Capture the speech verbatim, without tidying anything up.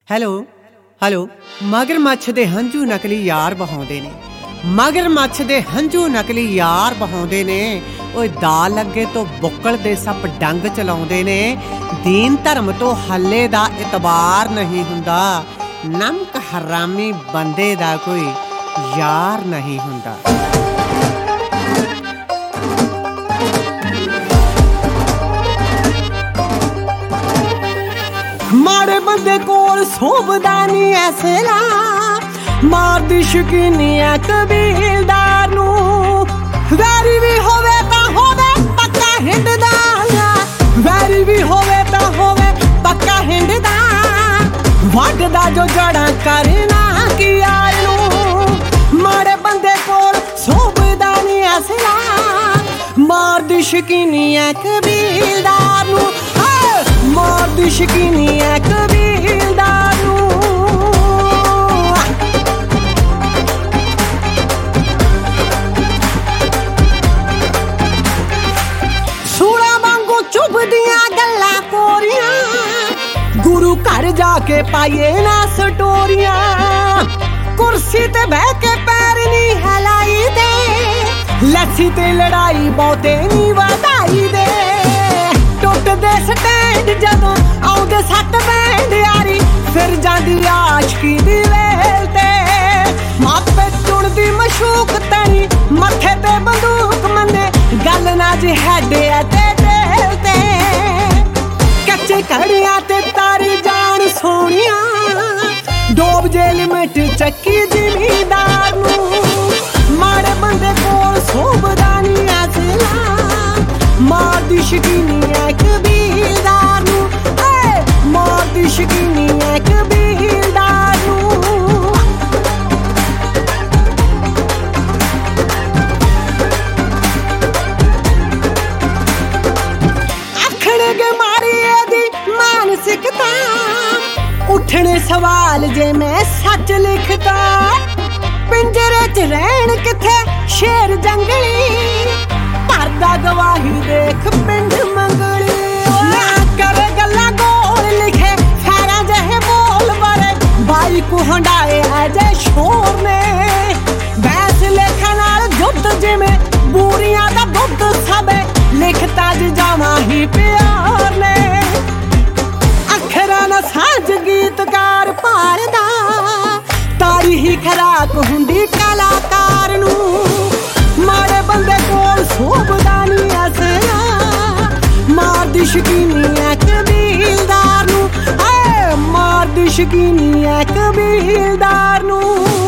Hello hello ਮਗਰਮੱਛ ਦੇ ਹੰਝੂ ਨਕਲੀ ਯਾਰ ਬਹਾਉਂਦੇ ਨੇ। ਮਗਰਮੱਛ ਦੇ ਹੰਝੂ ਨਕਲੀ ਯਾਰ ਬਹਾਉਂਦੇ ਨੇ। ਓਏ ਦਾ ਲੱਗੇ ਤੋਂ ਬੁੱਕਲ ਦੇ ਸੱਪ ਡੰਗ ਚਲਾਉਂਦੇ ਨੇ। ਦੀਨ ਧਰਮ ਤੋਂ ਹੱਲੇ ਦਾ ਇਤਬਾਰ ਨਹੀਂ ਹੁੰਦਾ। ਨਮਕ ਹਰਾਮੀ ਬੰਦੇ ਦਾ ਕੋਈ ਯਾਰ ਨਹੀਂ ਹੁੰਦਾ। माड़े बंदे कोल सोभदा नी ऐसला मारदी शकीनी है कबीलदार नू। वैरी भी होवे तां होवे पक्का हिंडदा, वैरी भी होवे तां होवे पक्का हिंडदा। वड्डदा जो जड़ा करना की यार नू। माड़े बंदे कोल सोभदा नी ऐसला मारदी शकीनी है कबीलदार नू। मारदी शकीनी है कबीलदार नू। सूला वांगू चुभदियां गल्लां कोरियां गुरु घर जाके पाइए ना स्टोरियां। कुर्सी ते बह के पैर नी हिलाई दे, लस्सी ते लड़ाई बहुते नी वधाई दे। टुटदे स्टैंड जदों आउंदे सट बैंड यारी फिर जांदी आशकी दी वेल ते। मापे चुणदी मशूक तनी मत्थे ते बंदूक मन्ने गल ना जी हैडे ते दिल ते। कच्चे घड़ियां ते तारी जान सोहणियां डोब जे लिमिट चक्की जिमीदार नू। माड़े बंदे कोल सोभदा नी ऐसला मारदी शकीनी है कबीलदार नू। मारदी शकीनी है कबीलदार नू। आखणगे मारी दी मानसिकता उठने सवाल जे मैं सच लिखता। पिंजरे च रहन किथे शेर जंगली भरदा गवाही देख पिंड मंगली। ना करे गल्ला गोल लिखे खैरा जहे बोल बरे बाई को हंडाए अजे शोर ने। बैस लेखा नाल जुद्ध जिमें बूरियां दा दुद्ध सबे लिखता ज जावा ही प्यार ने। अखरा ना साज गीतकार पालदा तारी ही खराक हुंदी कलाकार नू। माड़े बंदे कोल सोभदा नी ऐसला मारदी शकीनी है कबीलदार नू। मारदी शकीनी है कबीलदार नू।